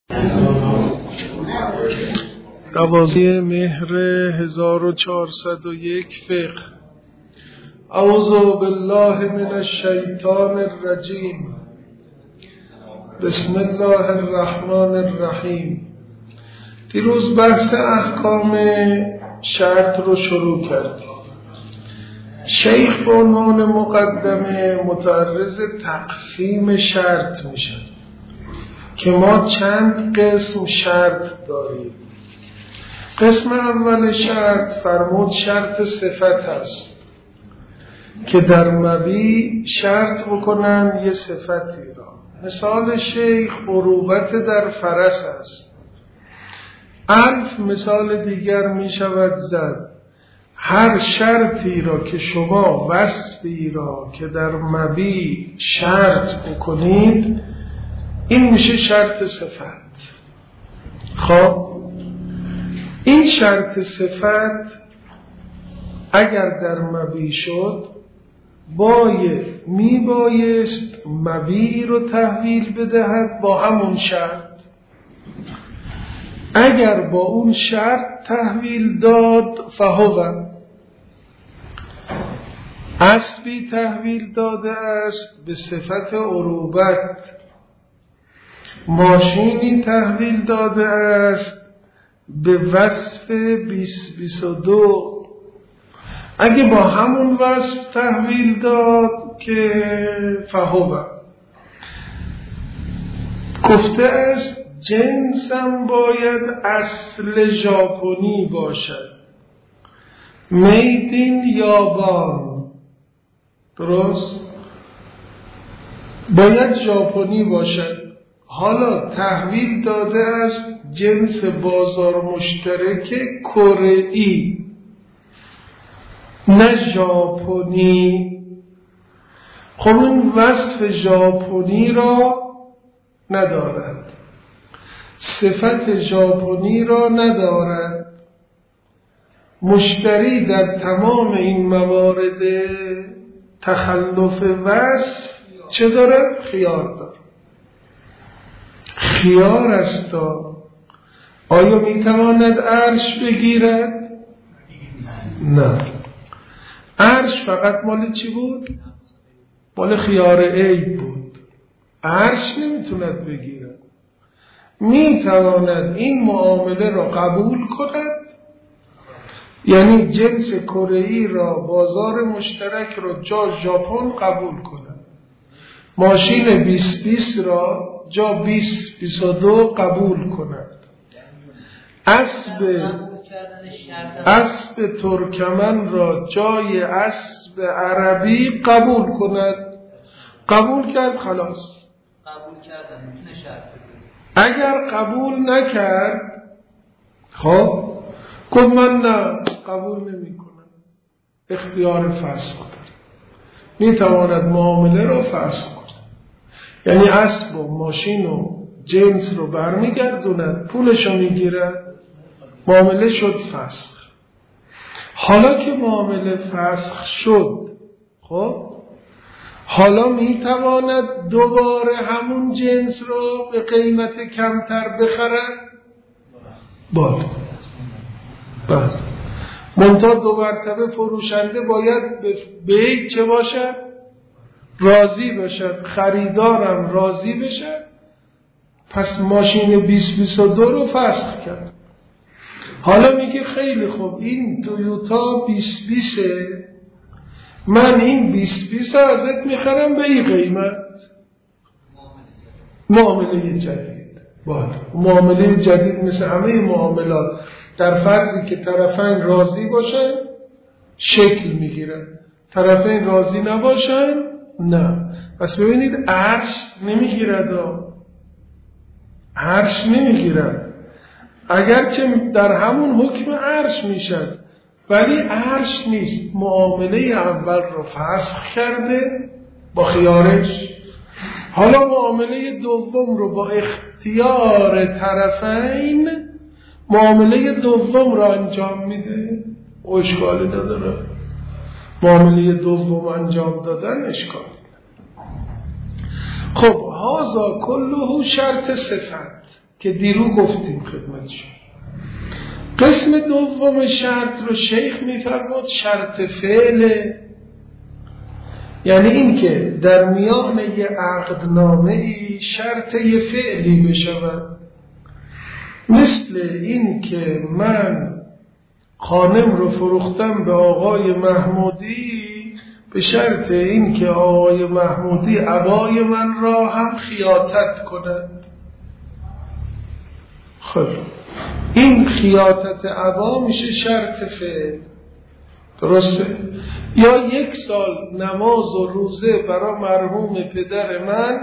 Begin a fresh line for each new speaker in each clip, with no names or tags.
12 مهر 1401 فقه. اعوذ بالله من الشیطان الرجیم. بسم الله الرحمن الرحیم. دیروز بحث احکام شرط رو شروع کردیم. شیخ به عنوان مقدمه متعرض تقسیم شرط میشه که ما چند قسم شرط داریم. قسم اول شرط فرمود شرط صفت هست که در مبی شرط بکنن یه صفتی را. مثال شیخ عروبت در فرس است. الف مثال دیگر می شود زد. هر شرطی را که شما وصفی را که در مبی شرط بکنید این میشه شرط صفت. خب این شرط صفت اگر در مبی شد میبایست مبی رو تحویل بدهد با همون شرط. اگر با اون شرط تحویل داد فهو اسبی تحویل داده است به صفت عروبت، ماشینی تحویل داده است به وصف 2022. اگه با همون وصف تحویل داد که فهو گفته است جنسم باید اصل ژاپنی باشد، made in یابان، درست؟ باید ژاپنی باشد. حالا تحویل داده است جنس بازار مشترک کره‌ای نه ژاپنی. خب این وصف ژاپنی را ندارد، صفت ژاپنی را ندارد. مشتری در تمام این موارد تخلف وصف چه دارد؟ خیار دارد. خیار است. آیا میتواند عرش بگیرد؟ نه. عرش فقط مال چی بود؟ مال خیار عیب بود. عرش نمیتوند بگیرد. میتواند این معامله را قبول کند، یعنی جنس کره‌ای را بازار مشترک را جا ژاپن قبول کند، ماشین 2020 را جا 2022 قبول کند، اسب ترکمن را جای اسب عربی قبول کند. قبول کرد خلاص.
قبول کردن میتونه شرط.
اگر قبول نکرد خب گفت من نه قبول نمی کنم، اختیار فسخ داره، میتواند معامله را فسخ کند. یعنی اسب و ماشین و جنس رو برمیگردوند، پولش رو میگیرد، معامله شد فسخ. حالا که معامله فسخ شد خب حالا میتواند دوباره همون جنس رو به قیمت کمتر بخرد؟ بله. منتها دو مرتبه فروشنده باید به چه باشد؟ راضی باشد، خریدارم راضی بشد. پس ماشین 2022 رو فسخ کرد. حالا میگه خیلی خوب این تویوتا 2020 من این 2020 ازت میخرم به این قیمت. معامله جدید. باید معامله جدید مثل همه معاملات در فرضی که طرفین راضی باشن شکل میگیرن، طرفین راضی نباشن نه. پس ببینید عرش نمیگیرد، اگرچه در همون حکم عرش میشد ولی عرش نیست. معامله اول رو فسخ کرده با خیارش، حالا معامله دوم رو با اختیار طرفین معامله دوم رو انجام میده. اشکالی نداره، معامله دوم انجام دادن اشکالی نداره. خب هذا کله شرط صفت که دیرو گفتیم خدمتشون. قسم دوم شرط رو شیخ می‌فرمود شرط فعله، یعنی این که در میان یه عقدنامه‌ای شرط یه فعلی بشود، مثل این که من خانم رو فروختم به آقای محمودی به شرط این که آقای محمودی عبای من را هم خیاطت کند. خب این خیاطت عبا میشه شرط فعل، درسته؟ یا 1 سال نماز و روزه برای مرحوم پدر من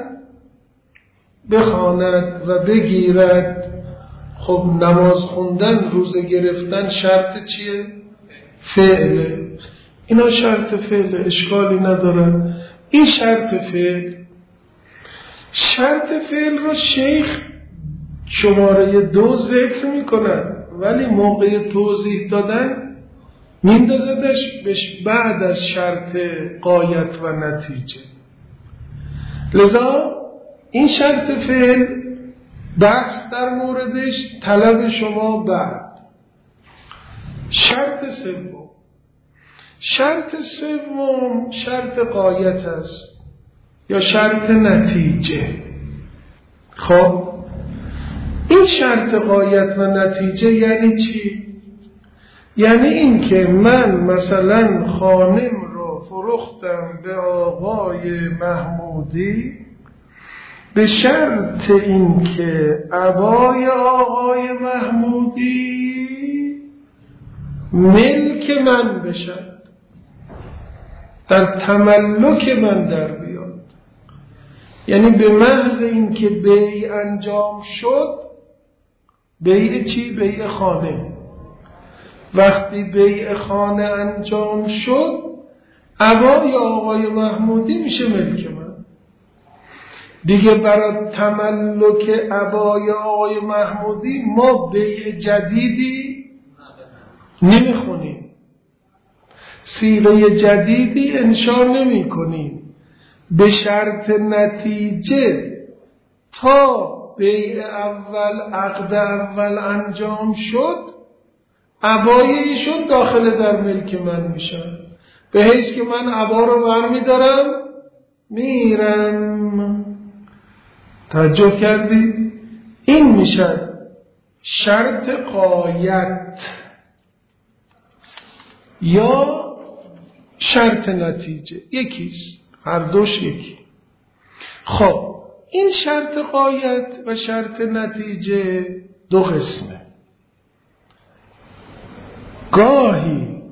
بخواند و بگیرد. خب نماز خوندن، روزه گرفتن شرط چیه؟ فعله. اینا شرط فعله، اشکالی نداره. این شرط فعل. شرط فعل رو شیخ شماره 2 ذکر میکنن، ولی موقع توضیح دادن میندازدش بعد از شرط غایت و نتیجه. لذا این شرط فعل بحث در موردش طلب شما بعد. شرط سوم شرط غایت است یا شرط نتیجه. خب این شرط غایت و نتیجه یعنی چی؟ یعنی این که من مثلا خانم رو فروختم به آقای محمودی به شرط این که عبای آقای محمودی ملک من بشد، در تملک من در بیاد. یعنی به محض این که بیع انجام شد، بیع چی؟ بیع خانه. وقتی بیع خانه انجام شد، عبای آقای محمودی میشه ملک من. دیگه برای تملک عبای آقای محمودی ما بیع جدیدی نمیخونیم، سیغه جدیدی انشا نمی کنیم. به شرط نتیجه تا بیع اول، عقد اول انجام شد، عبای ایشون داخل در ملک من میشن، به حیث که من عبا رو برمی دارم میرم. توجه کردی؟ این میشن شرط غایت یا شرط نتیجه، یکیست، هر دوش یکی. خب این شرط غایت و شرط نتیجه 2 قسمه. گاهی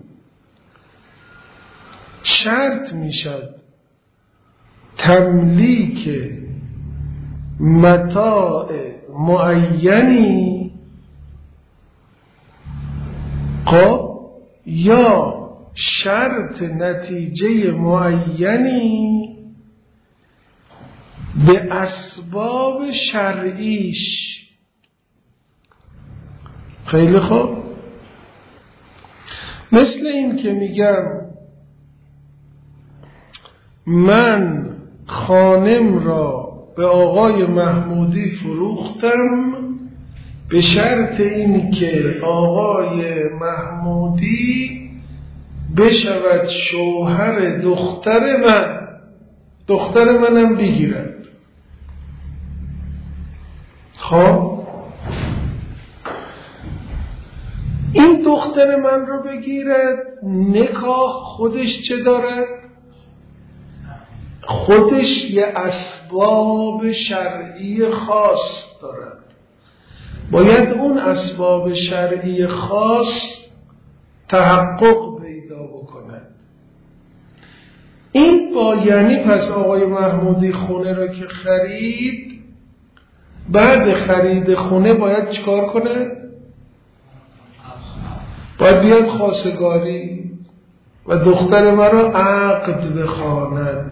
شرط میشد تملیک متاع معینی، خب یا شرط نتیجه معینی به اسباب شرعیش. خیلی خوب، مثل این که میگم من خانم را به آقای محمودی فروختم به شرط این که آقای محمودی بشود شوهر دختر من، دختر منم بگیرد. خب این دختر من رو بگیرد، نکاح خودش چه دارد؟ خودش یه اسباب شرعی خاص دارد. باید اون اسباب شرعی خاص تحقق پیدا بکند. این با یعنی پس آقای محمودی خونه را که خرید، بعد خرید خونه باید چیکار کنه؟ باید بیاد خواستگاری و دختر مرا عقد بخواند.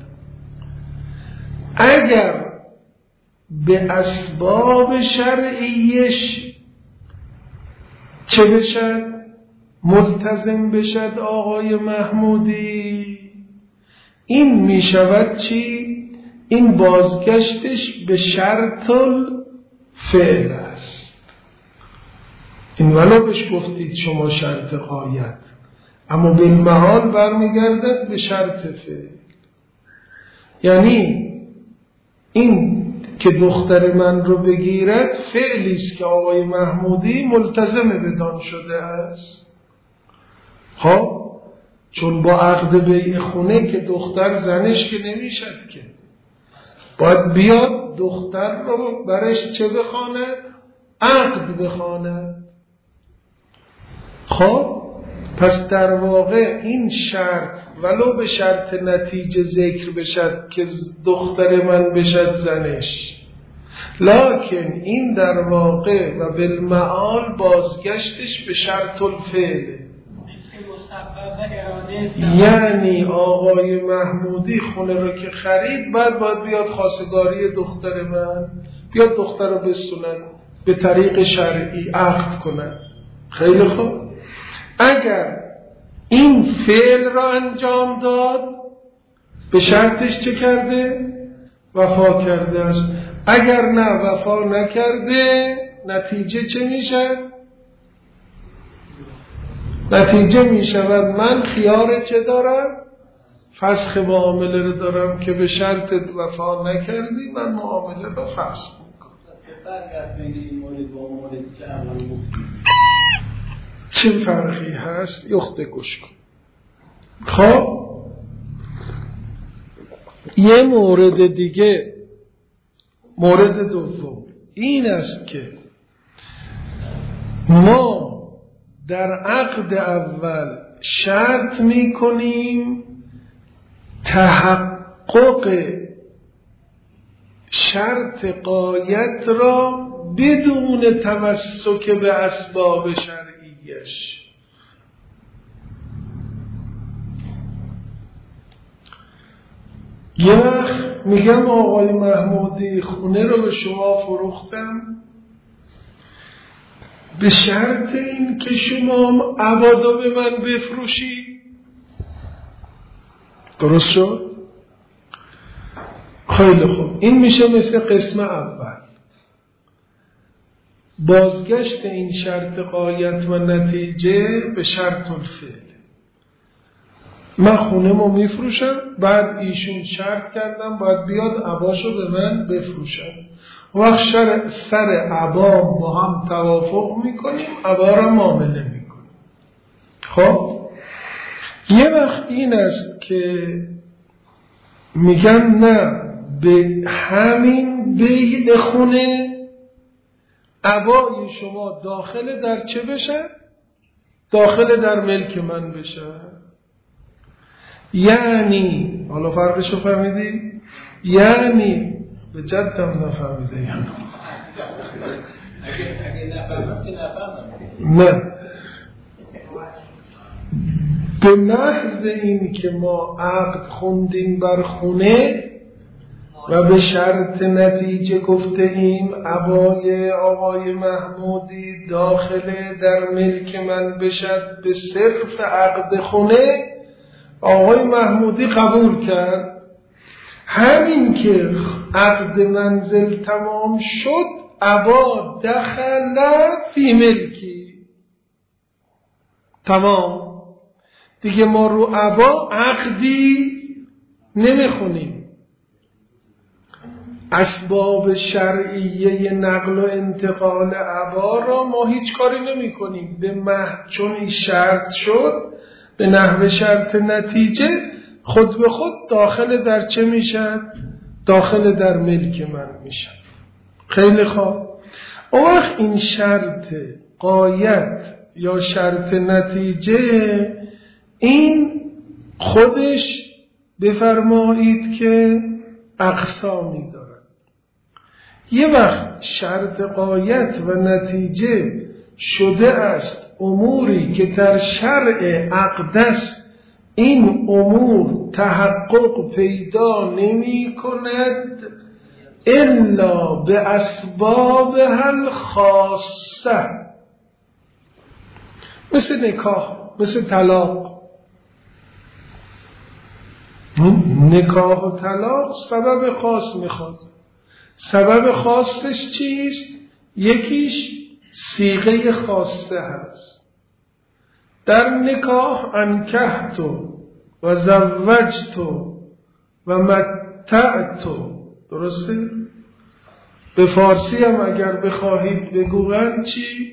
اگر به اسباب شرعیش چه بشد؟ ملتزم بشد آقای محمودی، این می شود چی؟ این بازگشتش به شرط الفعل است. این ولو بهش گفتید شما شرط غایت، اما بالمحال برمیگردد به شرط فعل. یعنی این که دختر من رو بگیرد فعلی است که آقای محمودی ملتزم بدان شده است. خب چون با عقد بیع خونه که دختر زنش که نمیشد، که باید بیاد دختر رو برش چه بخواند؟ عقد بخواند. خب پس در واقع این شرط ولو به شرط نتیجه ذکر بشد که دختر من بشد زنش، لکن این در واقع و بالمعال بازگشتش به شرط الفعل. یعنی آقای محمودی خونه رو که خرید باید بیاد خواستگاری دختر من، بیاد دختر رو بسونن به طریق شرعی عقد کنن. خیلی خوب، اگر این فعل را انجام داد به شرطش چه کرده؟ وفا کرده است. اگر نه وفا نکرده نتیجه چه میشه؟ نتیجه میشود من خیار چه دارم؟ فسخ معامله رو دارم که به شرط وفا نکردی من معامله رو فسخ میکنم. چه فرقی هست؟ یخته گوش کن. خب یه مورد دیگه، مورد دوم این است که ما در عقد اول شرط میکنیم تحقق شرط غایت را بدون تمسک به اسباب شرعیش. یه وقت میگم آقای محمودی خونه رو به شما فروختم به شرط این که شما عبادا به من بفروشی. درست شد؟ خیلی خوب، این میشه مثل قسم اول. بازگشت این شرط غایت و نتیجه به شرط الفعل. من خونه ما میفروشم، بعد ایشون شرط کردم باید بیاد عباشو به من بفروشم. وقت سر عبا با هم توافق میکنیم، عبا را معامله میکنیم. خب یه وقت این است که میگم نه، به همین بیع خونه عبای شما داخل در چه بشه؟ داخل در ملک من بشه. یعنی حالا فرقشو فهمیدی؟ یعنی به جدم نفهمیده یعنی نه، به محض این که ما عقد خوندیم بر خونه و به شرط نتیجه گفته ایم عبای آقای محمودی داخل در ملک من بشد به صرف عقد خونه، آقای محمودی قبول کرد. همین که عقد منزل تمام شد عبا دخل فی ملکی، تمام دیگه ما رو عبا عقدی نمیخونیم. اسباب شرعیه نقل و انتقال عبا را ما هیچ کاری نمی کنیم. چون این شرط شد به نحو شرط نتیجه خود به خود داخل در چه میشد؟ داخل در ملک من میشد. خیلی خوب، اون وقت این شرط غایت یا شرط نتیجه این خودش بفرمایید که اقسامی دارد. یه وقت شرط غایت و نتیجه شده است اموری که در شرع عقد است، این امور تحقق پیدا نمی کند الا به اسباب خاصه، مثل نکاح، مثل طلاق. نکاح و طلاق سبب خاص میخواد. سبب خاصش چیست؟ یکیش صیغه خاصه هست. در نکاح انکحت و زوجت و متعت، درسته؟ به فارسی هم اگر بخواهید بگوین چی؟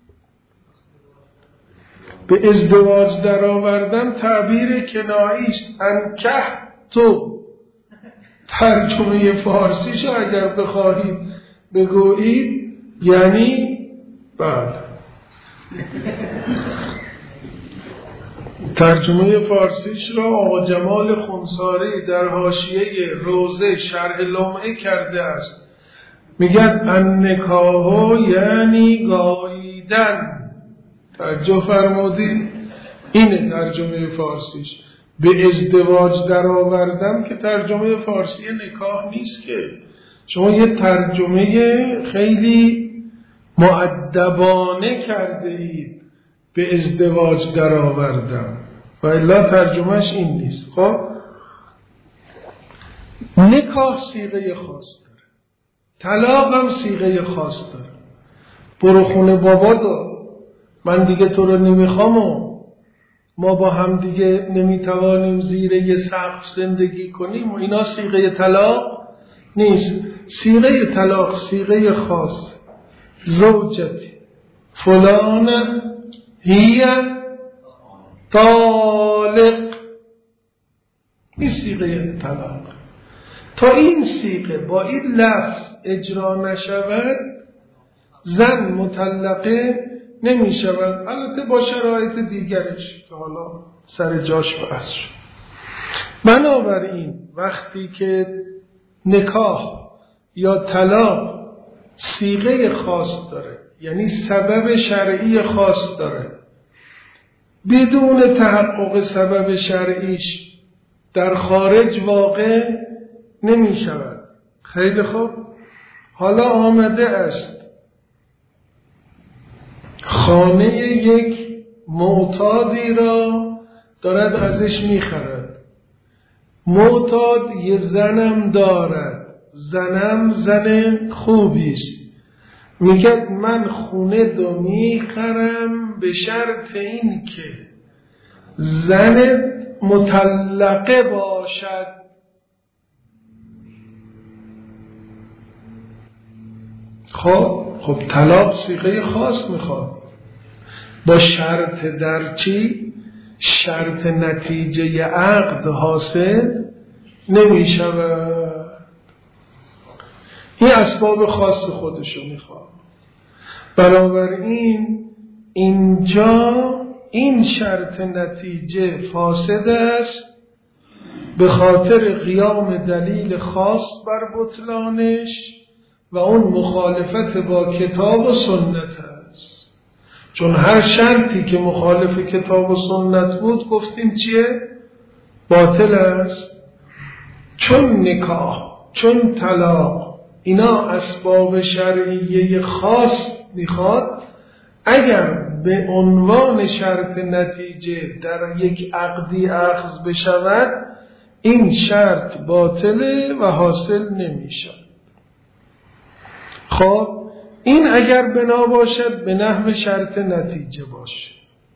به ازدواج در آوردن تعبیر کنایی است. انکحت، ترجمه فارسیش اگر بخواهید بگویید یعنی بله، ترجمه فارسیش را آقا جمال خونساری در حاشیه روزه شرح لمعه کرده است. میگن النکاح یعنی گاییدن. توجه فرمودید؟ اینه ترجمه فارسیش. به ازدواج در آوردم که ترجمه فارسی نکاح نیست که. شما یه ترجمه خیلی مؤدبانه کرده اید، به ازدواج در آوردم، و الا ترجمهش این نیست. خب نکاح صیغه خاص داره، طلاق هم صیغه خاص داره. برو خونه بابا دار، من دیگه تو رو نمیخوام و ما با هم دیگه نمیتوانیم زیر یه سقف زندگی کنیم و اینا صیغه طلاق نیست. صیغه طلاق صیغه خاص. زوجتی فلان هی طالق، این صیغه طلاق. تا این صیغه با این لفظ اجرا نشود زن مطلقه نمی شود، البته با شرایط دیگرش که حالا سر جاش بحث شد. بنابراین وقتی که نکاح یا طلاق صیغه خاص داره، یعنی سبب شرعی خاص داره، بدون تحقق سبب شرعیش در خارج واقع نمی شود. خیلی خوب، حالا آمده است خانه یک معتادی را دارد ازش میخرد. معتاد یه زنم دارد، زنم زن خوبی است. میگه من خونه دو میخرم به شرط این که زن مطلقه باشد. خب طلاق صیغه خاص میخواد، با شرط در چی؟ شرط نتیجه عقد حاصل نمیشود. این اسباب خاص خودشو میخواد. بنابراین اینجا این شرط نتیجه فاسد است به خاطر قیام دلیل خاص بر بطلانش و اون مخالفت با کتاب و سنت است. چون هر شرطی که مخالف کتاب و سنت بود گفتیم چیه؟ باطل است. چون نکاح، چون طلاق، اینا اسباب شرعیه خاص میخواد. اگر به عنوان شرط نتیجه در یک عقدی اخذ بشود این شرط باطله و حاصل نمیشه. خب این اگر بنا باشد به نحو شرط نتیجه باشه،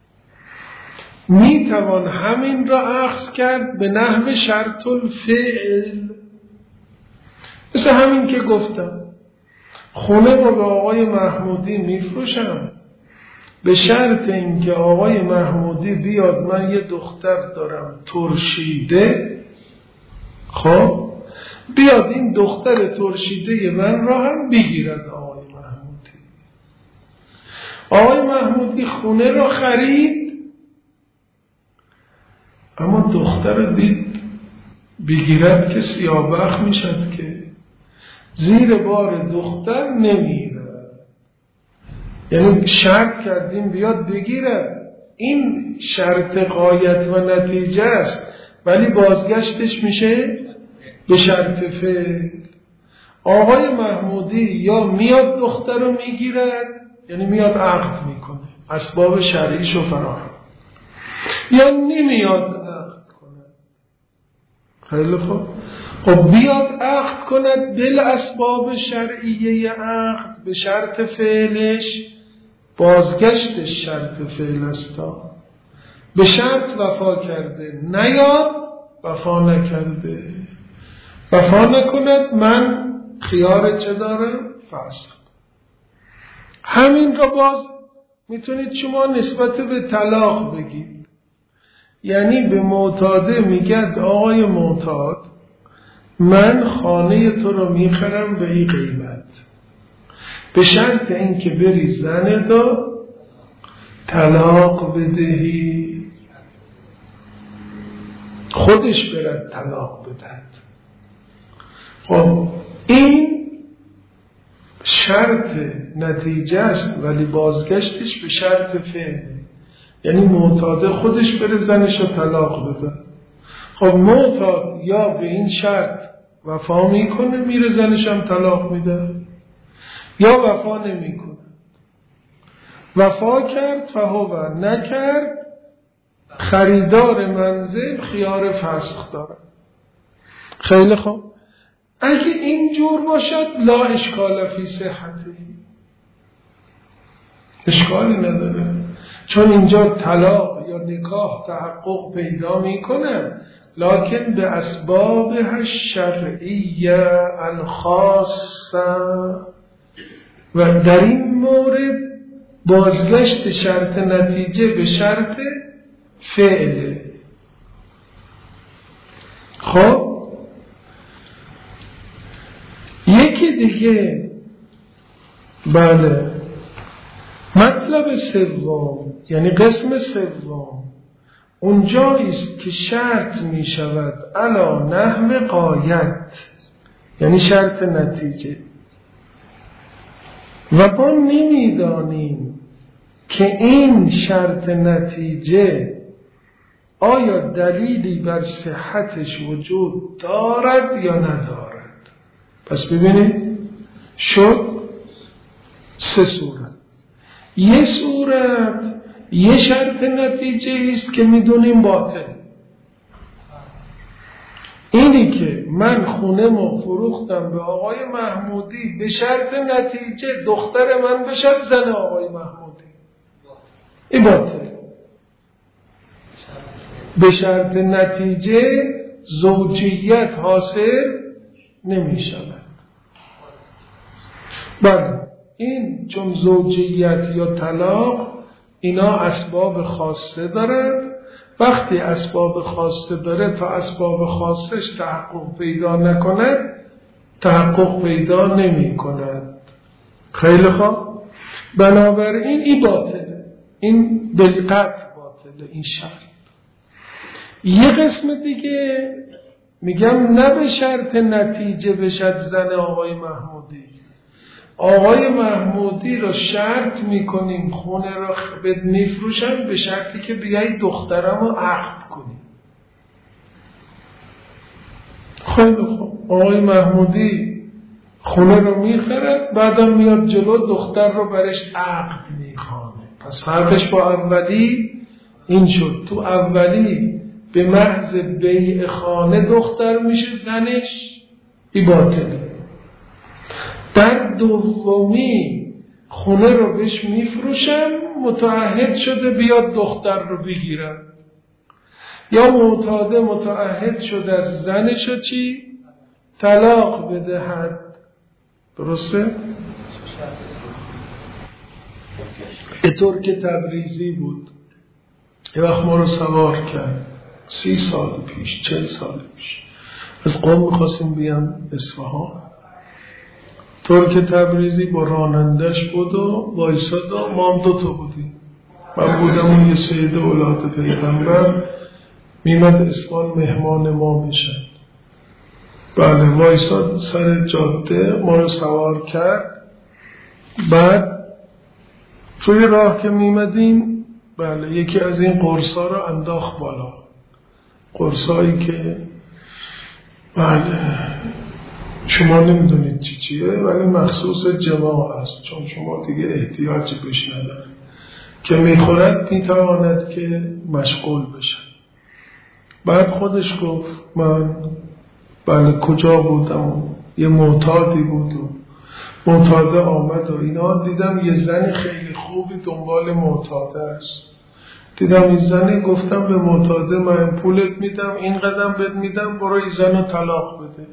میتوان همین را اخذ کرد به نحو شرط الفعل. مثل همین که گفتم خونه رو به آقای محمودی میفروشم به شرط اینکه آقای محمودی بیاد، من یه دختر دارم ترشیده، خب بیاد این دختر ترشیده من را هم بگیرد آقای محمودی. آقای محمودی خونه را خرید اما دختر دید بگیرد که سیاه‌بخت میشد که زیر بار دختر نمیره. یعنی شرط کردیم بیاد بگیرد، این شرط غایت و نتیجه است، ولی بازگشتش میشه به شرط فعل. آقای محمودی یا میاد دختر رو میگیرد، یعنی میاد عقد میکنه، اسباب شرعیشو فراهم، یا نمیاد عقد کنه. خیلی خوب، خب بیاد عقد کند بل اسباب شرعیه عقد به شرط فعلش، بازگشت شرط فعل است. به شرط وفا کرده، نیاد وفا نکرده. وفا نکند من خیار چه دارم؟ فسخ. همین را باز میتونید شما نسبت به طلاق بگید. یعنی به معتاده میگد آقای معتاد من خانه تو رو میخرم به این قیمت، به شرط اینکه بری زن دا طلاق بدهی. خودش برد طلاق بدهد. خب این شرط نتیجه است، ولی بازگشتش به شرط فعل، یعنی معتاده خودش بره زنش رو طلاق بده. خب معتاد یا به این شرط وفا میکنه میره زنش هم طلاق میده، یا وفا نمیکنه. وفا کرد فهو، نکرد خریدار منزل خیار فسخ داره. خیلی خوب. اگه اینجور باشد لا اشکال فی صحته، اشکالی نداره، چون اینجا طلاق یا نکاح تحقق پیدا میکنه، لکن به اسبابها الشرعیه الخاصه، و در این مورد بازگشت شرط نتیجه به شرط فعل. خب یکی دیگه، بله، مطلب سوم یعنی قسم سوم اونجاییست که شرط می شود علی نحو غایت، یعنی شرط نتیجه، و ما نمیدانیم که این شرط نتیجه آیا دلیلی بر صحتش وجود دارد یا ندارد. پس ببینید شد سه صورت. یه صورت یه شرط نتیجه است که میدونیم باطل، اینی که من خونه‌مو فروختم به آقای محمودی به شرط نتیجه دختر من بشد زن آقای محمودی، این باطل. به شرط نتیجه زوجیت حاصل نمی شود. بله، این چون زوجیت یا طلاق اینا اسباب خاصه داره، وقتی اسباب خاصه داره تا اسباب خاصش تحقق پیدا نکند تحقق پیدا نمی کند. خیلی خوب. بنابراین این باطله، این بالقطع باطله این شرط. یه قسم دیگه میگم نه به شرط نتیجه بشد زن آقای محمودی. آقای محمودی رو شرط میکنیم خونه رو بد میفروشن به شرطی که بیایی دخترم رو عقد کنیم. خیلی خوب، آقای محمودی خونه رو میخرد، بعدم میاد جلو دختر رو برش عقد میخوانه. پس فرقش با اولی این شد، تو اولی به محض بیع خانه دختر میشه زنش، این باطله. در دومی خونه رو بهش میفروشن، متعهد شده بیاد دختر رو بگیرن، یا معتاده متعهد شده از زنش رو چی؟ طلاق بدهد. درسته؟ ترک تبریزی بود، یه وقت ما رو سوار کرد 30 سال پیش 40 سال پیش، از قم میخواستیم بیان اصفهان. ترک تبریزی با رانندش بود و وایساد و ما هم 2 تا بودیم. من بودم اون یه سید اولاد پیغمبر میمد اصفهان مهمان ما بشن. بله، وایساد سر جاده ما رو سوار کرد. بعد توی راه که میمدیم، بله، یکی از این قرصا رو انداخت بالا، قرصایی که بله شما نمیدونید چیه ولی مخصوص جماع است، چون شما دیگه احتیاجی بهش ندارید، که میخورد میتواند که مشغول بشه. بعد خودش گفت من بله کجا بودم، یه معتادی بود و معتاده آمد و اینا، دیدم یه زن خیلی خوبی دنبال معتاده است. دیدم این زنی، گفتم به معتاده من پولت میدم، این قدم بهت میدم، برو این زن رو طلاق بده.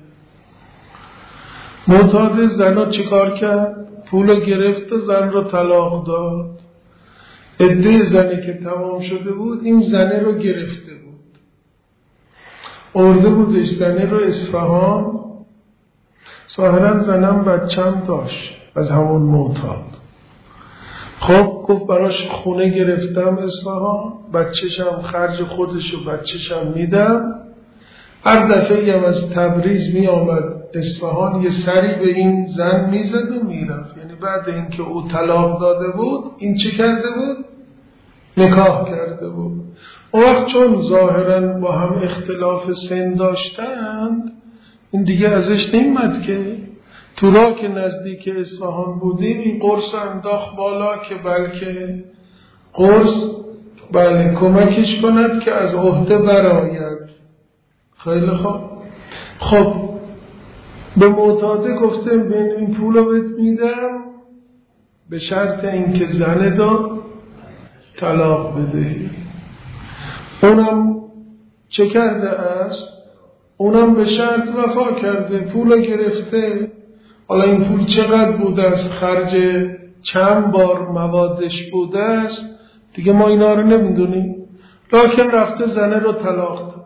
معتاده زن چیکار کرد؟ پول گرفت و زن رو طلاق داد. عده زنی که تمام شده بود این زنه رو گرفته بود، ارده بودش زنه رو اصفهان. ظاهرا زنم بچم داشت از همون معتاد. خب گفت براش خونه گرفتم اصفهان، بچه‌شم خرج خودش و بچه‌شم میدم. هر دفعه هم از تبریز می آمد اصفهان یه سری به این زن میزد و میرفت. یعنی بعد اینکه او طلاق داده بود این چه کرده بود؟ نکاح کرده بود. اون وقت چون ظاهرا با هم اختلاف سن داشتند این دیگه ازش نمیمد که تو راه که نزدیک اصفهان بودیم این قرص انداخت بالا که بلکه قرص بله کمکش کند که از عهده برآید. خیلی خوب. خب به معتاده گفتم بین این پولو بهت میدم به شرط اینکه زنه دار طلاق بده. اونم چه کرده است؟ اونم به شرط وفا کرده، پولو گرفته. حالا این پول چقدر بوده است، خرج چند بار موادش بوده است دیگه ما اینا رو نمیدونیم، لکن رفته زنه رو طلاق داده.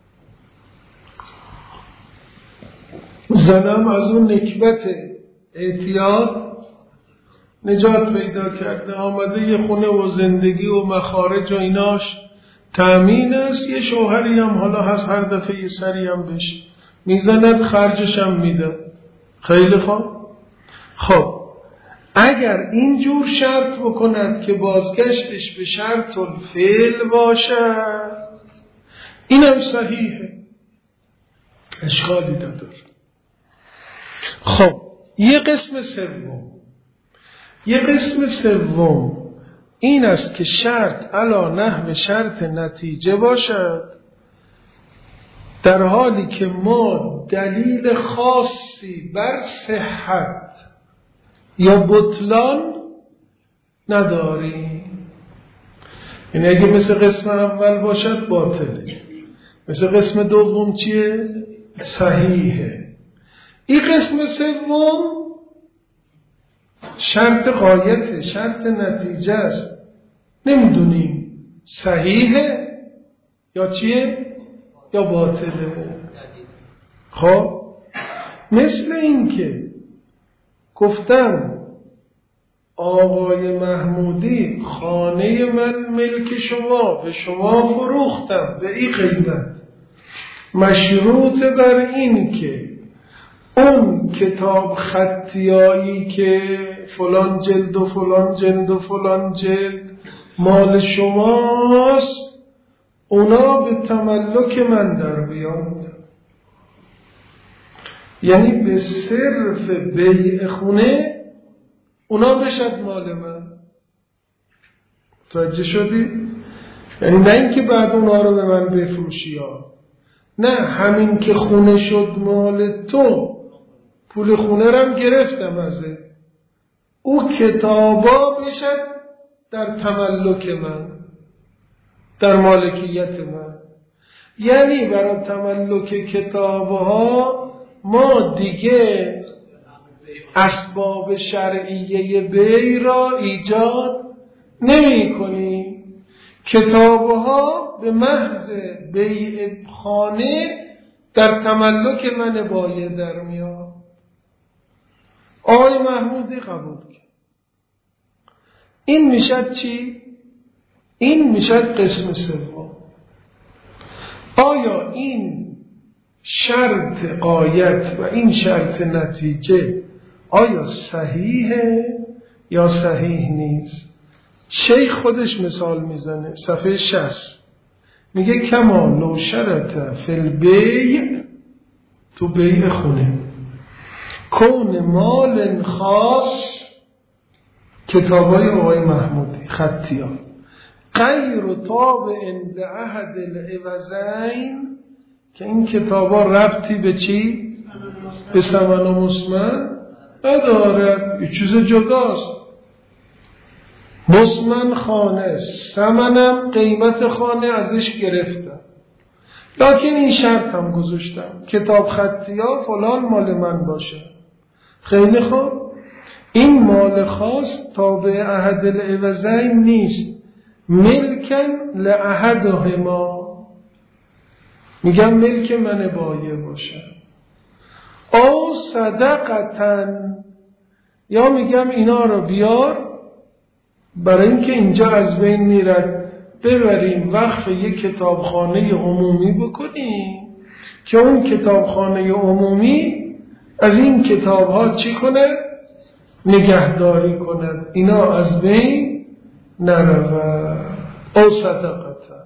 زنم از اون نکبت اعتیاد نجات پیدا کرده، آمده یه خونه و زندگی و مخارج و ایناش تأمین است. یه شوهری هم حالا هست هر دفعه یه سری هم بشه میزند، خرجش هم میده. خیلی خوب. خب اگر اینجور شرط بکند که بازگشتش به شرط الفعل باشد اینم صحیحه، اشکالی نداره. خب یه قسم سوم این است که شرط علی نحو شرط نتیجه باشد در حالی که ما دلیل خاصی بر صحت یا بطلان نداریم. یعنی اگه مثل قسم اول باشد باطله، مثل قسم دوم چیه؟ صحیحه. این قسم سوم شرط غایته، شرط نتیجه است، نمیدونیم صحیحه یا چیه یا باطله. خب مثل این که گفتم آقای محمودی خانه من ملک شما، به شما فروختم به این قیمت، مشروط بر این که اون کتاب خطیایی که فلان جلد و فلان جلد و فلان جلد مال شماست اونا به تملک من در بیاد. یعنی به صرف بیع خونه اونا بشد مال من. توجه شدی؟ یعنی نه اینکه بعد اونا رو به من بفروشی ها، نه، همین که خونه شد مال تو، پول خونه رم گرفتم ازه، او کتابا بشد در تملک من، در مالکیت من. یعنی برای تملک کتابها ما دیگه اسباب شرعیه بیع را ایجاد نمی کنیم. کتابها به محض بیع خانه در تملک من بایع در میاد. آقای محمودی قبول کرد. این میشد چی؟ این میشد قسم سوم. آیا این شرط غایت و این شرط نتیجه آیا صحیحه یا صحیح نیست؟ شیخ خودش مثال میزنه صفحه 60 میگه کما لو شرط فی البیع، تو بیع خونه، کون مال خاص، کتابای آقای محمودی خطیان، غیر تابع لعهد العوضین، که این کتابا ربطی به چی؟ به ثمن و مسمن ندارد، یه چیز جداست. مسمن خانه، ثمنم قیمت خانه ازش گرفتم، لکن این شرط هم گذاشتم کتاب خطی ها فلان مال من باشه. خیلی خوب، این مال خاص تابع احد العوضین نیست، ملکن لأحدهما، میگم ملک من بایع باشه. او صدقتن، یا میگم اینا رو بیار برای اینکه اینجا از بین میرد، ببریم وقف یک کتابخانه عمومی بکنیم که اون کتابخانه عمومی از این کتاب ها چی کنه؟ نگهداری کند، اینا از بین نرود. او صدقتا.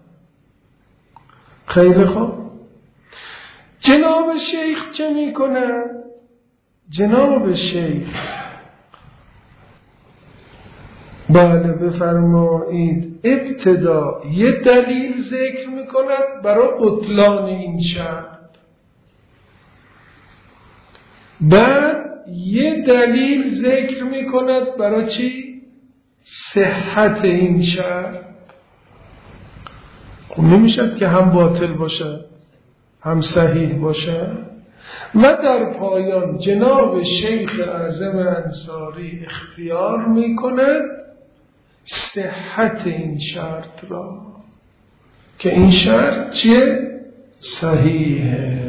خیلی خوب. جناب شیخ چه میکنه؟ جناب شیخ بله بفرمایید، ابتدا یه دلیل ذکر میکند برای بطلان این شرط، بعد یه دلیل ذکر میکند برای چی؟ صحت این شرط. خب نمیشد که هم باطل باشه هم صحیح باشه. و در پایان جناب شیخ اعظم انصاری اختیار میکند صحت این شرط را، که این شرط چیه؟ صحیحه.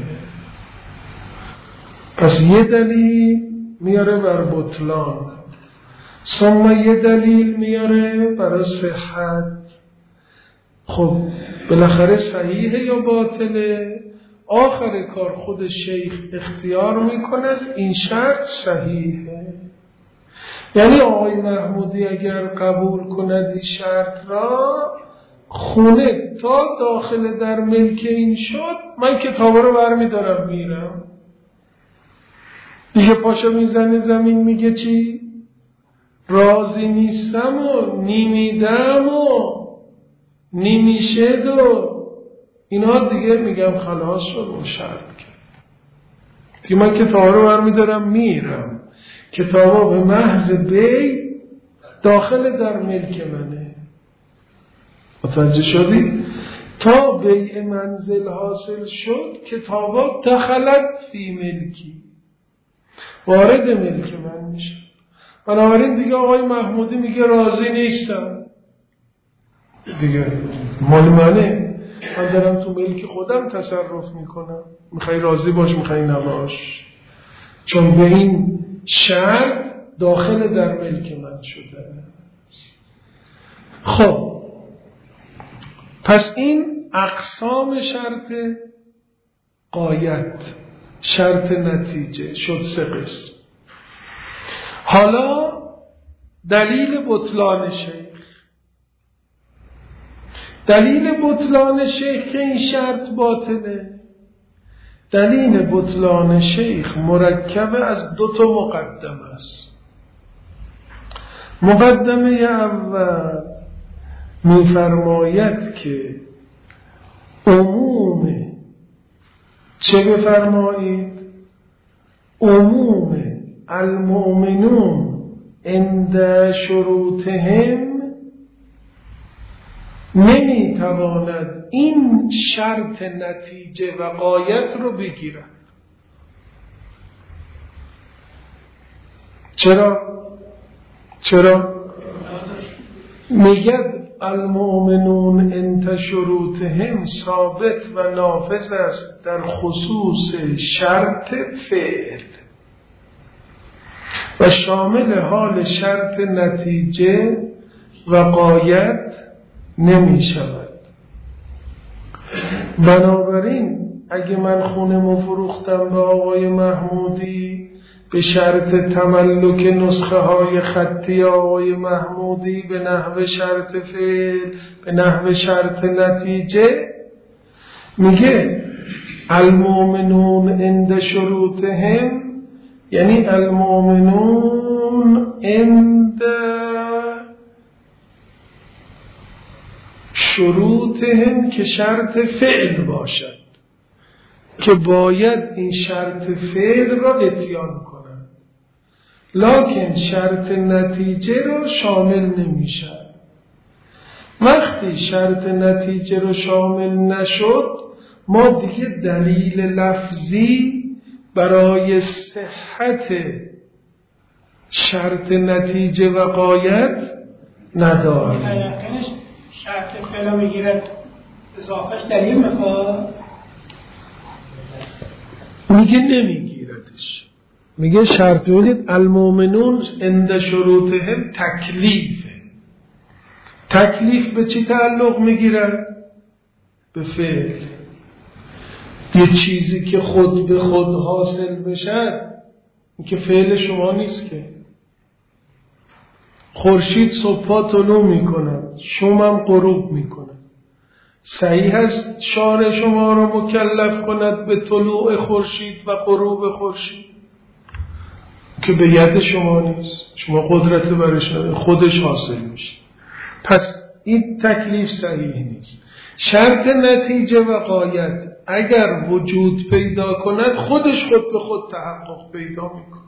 پس یه دلیل میاره بر بطلان، ثم یه دلیل میاره برای صحت. خب بالاخره صحیحه یا باطله؟ آخر کار خود شیخ اختیار میکند این شرط صحیحه. یعنی آقای محمودی اگر قبول کند این شرط را، خونه تا داخل در ملک این شد، من کتابا رو برمیدارم میرم دیگه. پاشا میزنه زمین میگه چی؟ راضی نیستم و نیمیدم و نیمیشد و اینا، دیگه میگم خلاص شد اون شرط کرد دیگه. من کتابا رو برمیدارم میرم، کتابا به محض بی داخل در ملک منه. متوجه شدی؟ تا بیع منزل حاصل شد کتابا دخلت فی ملکی، وارد ملک من میشه. بنابراین دیگه آقای محمودی میگه راضی نیستم دیگه، مال منه، من دارم تو ملک خودم تصرف میکنم، میخوای راضی باش میخوای نباش، چون به این شرط داخل در ملک من شده. خب پس این اقسام شرط غایت، شرط نتیجه شد 3 قسم. حالا دلیل بطلان شیخ. دلیل بطلان شیخ که این شرط باطله، دلیل بطلان شیخ مرکب از 2 مقدمه است. مقدمه اول میفرماید که عموم، چه بفرمایید؟ عموم المؤمنون عند شروطهم نمیتواند این شرط نتیجه و غایت رو بگیرد. چرا؟ میگه المؤمنون عند شروطهم ثابت و نافذ است در خصوص شرط فعل و شامل حال شرط نتیجه و غایت نمی شود. بنابراین اگه من خونه فروختم به آقای محمودی به شرط تملک نسخه های خطی آقای محمودی به نحو شرط فعل به نحو شرط نتیجه، میگه المؤمنون عند شروطهم، یعنی المؤمنون عند شروطهم که شرط فعل باشد، که باید این شرط فعل را اتیان کنند. لکن شرط نتیجه رو شامل نمیشه. وقتی شرط نتیجه رو شامل نشد ما دیگه دلیل لفظی برای صحت شرط نتیجه و غایت نداریم.
شرط فعلا میگیرد اضافهش دلیل میخواد؟
میگه نمیگیردش، میگه شرط بودید المؤمنون عند شروطهم تکلیفه. تکلیف به چی تعلق میگیرد؟ به فعل. یه چیزی که خود به خود حاصل بشه این که فعل شما نیست که. خورشید صبح طلوع میکنه، شمم غروب میکنه. صحیح است شارع شما را مکلف کند به طلوع خورشید و غروب خورشید که به ید شما نیست، شما قدرت برش نداره، خودش حاصل میشه. پس این تکلیف صحیح نیست. شرط نتیجه و غایت اگر وجود پیدا کند خودش خود به خود تحقق پیدا میکند.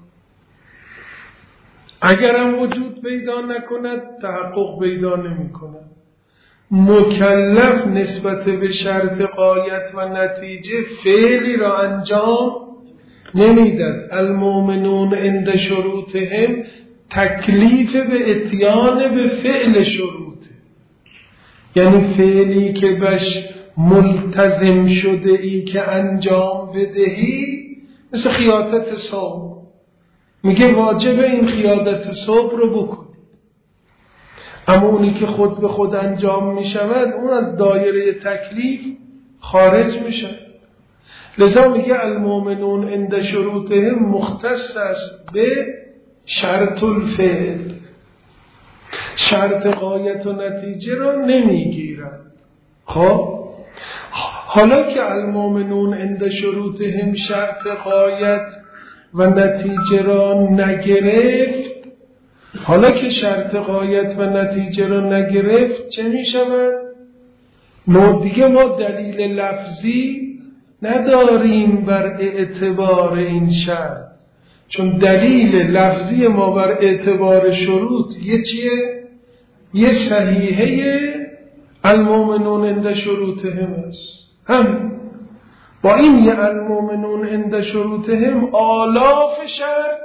اگر هم وجود پیدا نکند تحقق پیدا نمیکند. مکلف نسبت به شرط غایت و نتیجه فعلی را انجام نمیداد. المؤمنون عند شروطهم تکلیف به اتیان به فعل شروطه، یعنی فعلی که بهش ملتزم شده ای که انجام بدهی. مثل خیاطت ثوب، میگه واجب این خیاطت ثوب رو بکنی، اما اونی که خود به خود انجام میشود اون از دایره تکلیف خارج میشه. لذا میگه المؤمنون عند شروطهم مختص است به شرط الفعل، شرط غایت و نتیجه را نمیگیرند. خب حالا که المؤمنون عند شروطهم شرط غایت و نتیجه را نگرفت، حالا که شرط غایت و نتیجه را نگرفت چه می شود؟ دیگه ما دلیل لفظی نداریم بر اعتبار این شرط، چون دلیل لفظی ما بر اعتبار شروط یه چیه؟ یه صحیحه المؤمنون عند شروطهم است. هم با این یه المؤمنون عند شروطهم آلاف شرط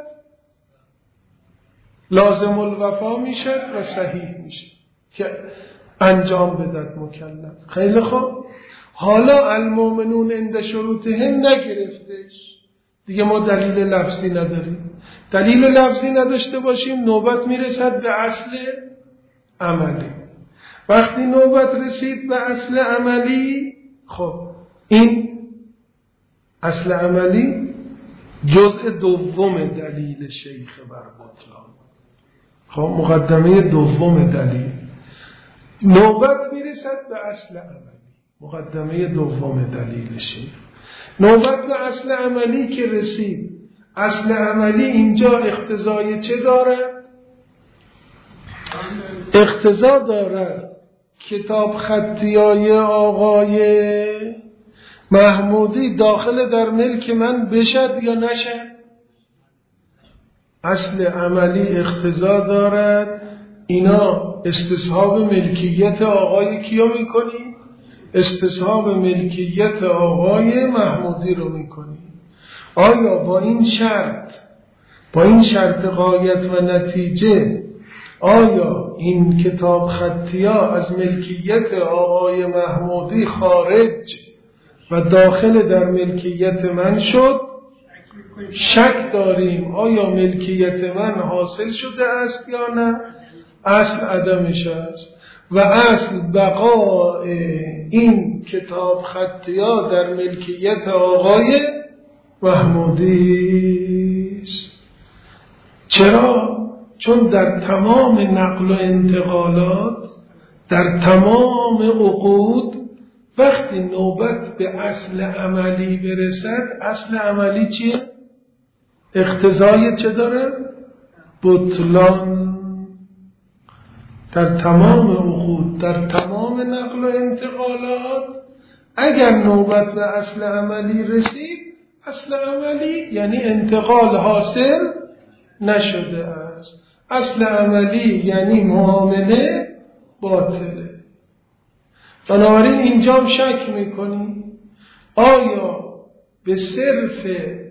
لازم الوفا میشه و صحیح میشه که انجام بدهد مکلف. خیلی خوب، حالا المؤمنون عند شروطهم نگرفتش، دیگه ما دلیل لفظی نداریم. دلیل لفظی نداشته باشیم نوبت میرسد به اصل عملی. وقتی نوبت رسید به اصل عملی، خب این اصل عملی جزء دوم دلیل شیخ بر بطلان. خب مقدمه دوم دلیل، نوبت میرسد به اصل عملی، مقدمه دوم دلیل شیخ. نوبت به اصل عملی که رسید، اصل عملی اینجا اقتضای چه داره؟ اقتضا داره کتاب خطیای آقای محمودی داخل در ملک من بشد یا نشد؟ اصل عملی اقتضا دارد اینا استصحاب ملکیت آقای کیو میکنی؟ استصحاب ملکیت آقای محمودی رو میکنی. آیا با این شرط غایت و نتیجه آیا این کتاب خطیا از ملکیت آقای محمودی خارج و داخل در ملکیت من شد؟ شک داریم آیا ملکیت من حاصل شده است یا نه؟ اصل عدمش است و اصل بقاء این کتاب خطیا در ملکیت آقای محمودی است. چرا؟ چون در تمام نقل و انتقالات، در تمام عقود، وقتی نوبت به اصل عملی برسد، اصل عملی چیه؟ اقتضای چه داره؟ بطلان. در تمام عقود، در تمام نقل و انتقالات اگر نوبت به اصل عملی رسید، اصل عملی یعنی انتقال حاصل نشده است. اصل عملی یعنی معامله باطله. بنابراین اینجا هم شک میکنی آیا به صرف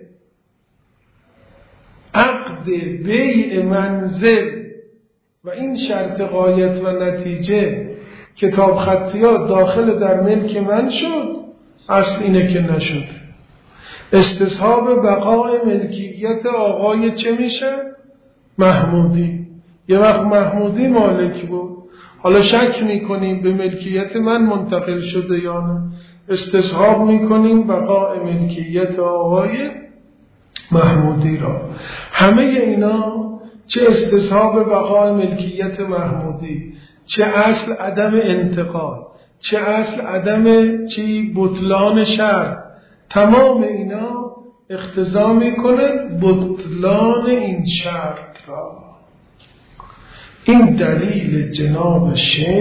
عقد بیع منزل و این شرط غایت و نتیجه کتاب خطیات داخل در ملک من شد؟ اصل اینه که نشد. استصحاب بقای ملکیت آقای چه میشه؟ محمودی. یه وقت محمودی مالک بود، حالا شک میکنیم به ملکیت من منتقل شده یا نه، استصحاب میکنیم بقای ملکیت آقای محمودی را. همه اینا چه استصحاب بقای ملکیت محمودی، چه اصل عدم انتقال، چه اصل عدم بطلان شرط، تمام اینا اقتضا میکنه بطلان این شرط را. این دلیل جناب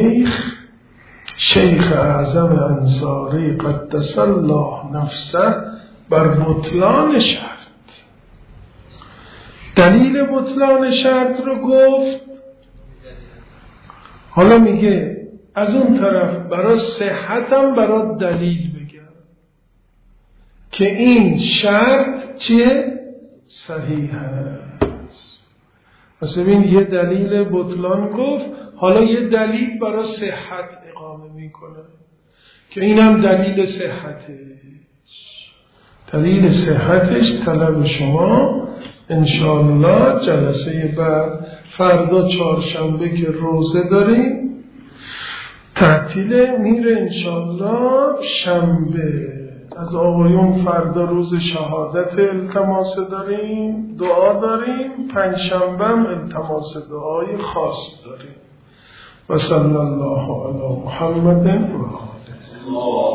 شیخ اعظم انصاری قدس الله نفسه بر بطلان شرط. دلیل بطلان شرط رو گفت، حالا میگه از اون طرف برای صحتم برای دلیل بگم که این شرط چیه؟ صحیح است. پس ببین یه دلیل بطلان گفت، حالا یه دلیل برای صحت اقامه میکنه که اینم دلیل صحتش. دلیل صحتش طلب شما انشاءالله جلسه بعد، فردا چهارشنبه که روزه داریم تعطیل میره انشاءالله، شنبه از آقایون فردا روز شهادت التماس داریم، دعا داریم، پنجشنبه هم التماس دعای خاص داریم. و صلی الله علی محمد و آله.